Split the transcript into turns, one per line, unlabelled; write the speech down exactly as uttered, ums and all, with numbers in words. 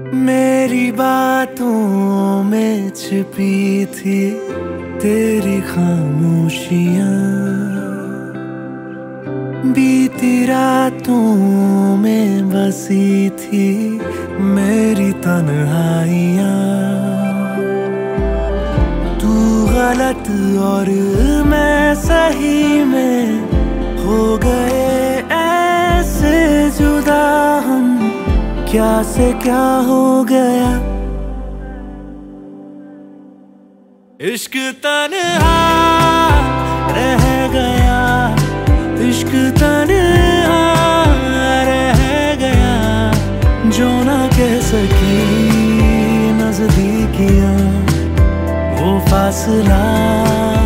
मेरी बातों में छिपी थी तेरी खामोशियाँ, बीती रातों में बसी थी मेरी तन्हाइयाँ। तू गलत और मैं सही में हो गए ऐसे जुदा, हम क्या से क्या हो गया। इश्क तन्हा रह गया, इश्क तन्हा रह गया, जो ना कह सकी नजदीकियां वो फासला